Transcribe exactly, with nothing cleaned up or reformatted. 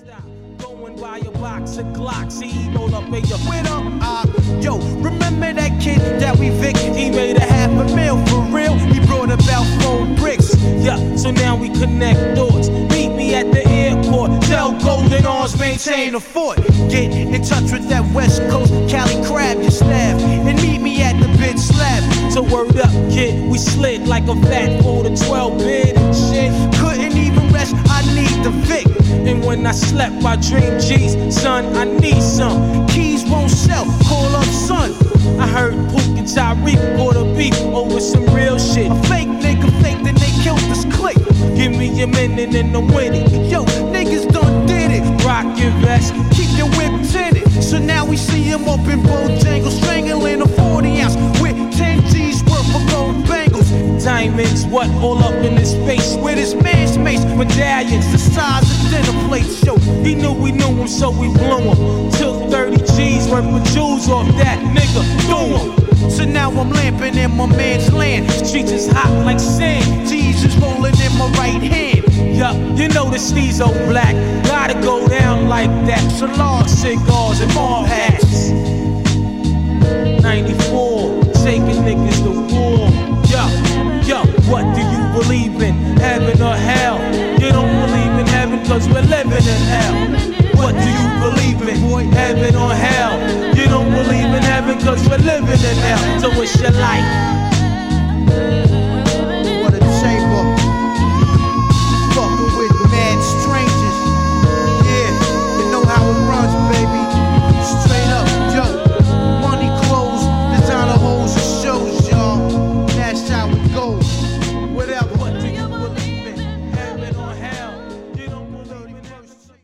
stop. Going by a box of Glocks, he roll up in your with him. Uh, yo, remember that kid that we Vic? He made a half a mil for real. He brought about four bricks. Yeah, so now we connect doors. Meet me at the airport. Tell Golden Arms maintain a fort. Get in touch with that West Coast Cali crab, your staff, and meet me at the bid slab. So word up, kid, we slid like a fat four to twelve bid and shit. Couldn't even rest, I need the Vic. And when I slept, I dreamed G's, son, I need some. Keys won't sell, call up son. I heard Pook and Tyreek bought a beef over some real shit. A fake nigga fake, then they killed this clique. Give me a minute and I'm winning. Yo, niggas done did it. Rock your vest, keep your whip tinted. So now we see him up in Bojangles, strangling a forty ounce with ten G's worth of gold bangles. Diamonds, what, all up in his face. With his man's mace, medallions, the size of dinner plates. Yo, he knew we knew him, so we blew him. Took thirty G's worth of jewels off that nigga, threw him. So now I'm lamping in my man's land. Streets is hot like sand. G's is rolling in my right hand. Yup, you know the steez old black. Gotta go down like that. Salon cigars and mall hats. ninety-four, taking niggas to war. Yo, yo, what do you believe in? Heaven or hell? You don't believe in heaven cause we're living in hell. What do you believe in? Heaven or hell? You don't believe in heaven cause we're living in hell. So it's your life.